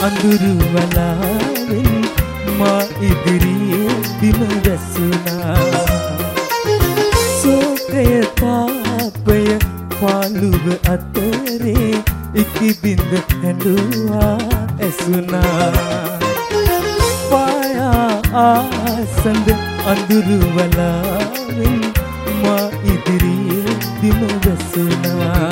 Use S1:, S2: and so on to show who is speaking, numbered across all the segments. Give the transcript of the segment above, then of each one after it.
S1: අඳුරු වලාවෙන් මා ඉදිරියේ බිම වැසුණා. සෝකය තාපය පාළුව අතරේ ඉකිබිඳ හැඬුවා ඇසුණා. පායා ආසඳ අඳුරු වලාවෙන් මා ඉදිරියේ බිම වැසුණා.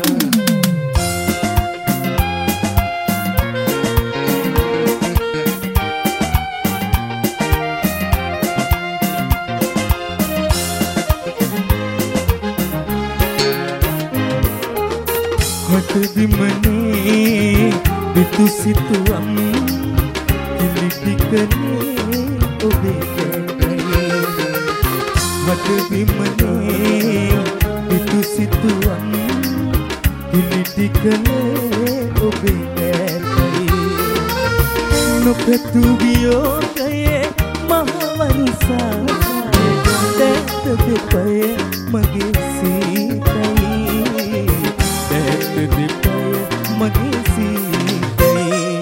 S1: බිමනේ විතු සිතුවම් කිලිටි කනේ ඔබේ කැටේ. මට බිමනේ විතු සිතුවම් කිලිටි කනේ ඔබේ කැටේ. නොපැතු වියෝගයේ මහවරුසා දැක්ත දෙපය මගේ සීතයි. මගේ සීතේ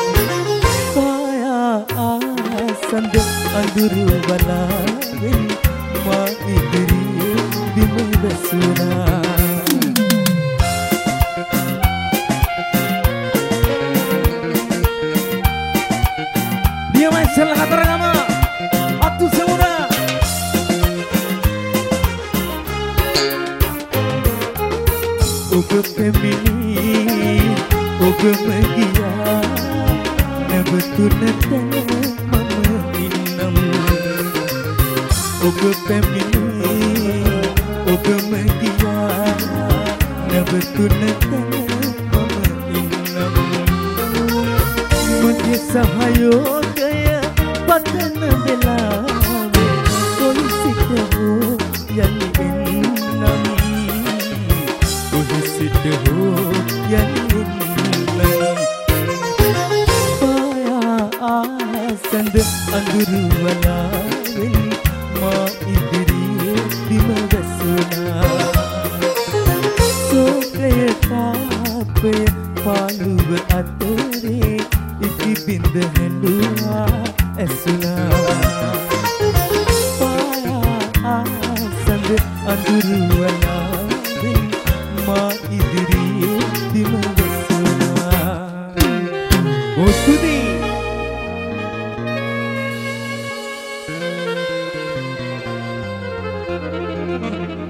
S1: කායා ආසඳ අඳුරු වලාවෙන් මා ඉදිරියේ බිම වැසුණා. Diamai sel kataragama atu semuna ඔබ පැමිණි ඔබම ගියා නැවතුනට මම ඉන්නම්. ඔබ පැමිණි ඔබම ගියා නැවතුනට මම ඉන්නම්. මගේ සහයෝගය පතන වෙලාවේ කොයි සිට හෝ යලි එන්නම්. කොයි සිට හෝ යලි ආසඳ අඳුරු වලාවෙන් මා ඉදිරියේ බිම වැසුණා. සෝකය තාපය පාළුව අතරේ ඉකිබිඳ හැඬුවා ඇසුණා. ආසඳ අඳුරු වලාවෙන් මා ඉදිරියේ බිම වැසුණා. ඔස්තුදී
S2: Thank you.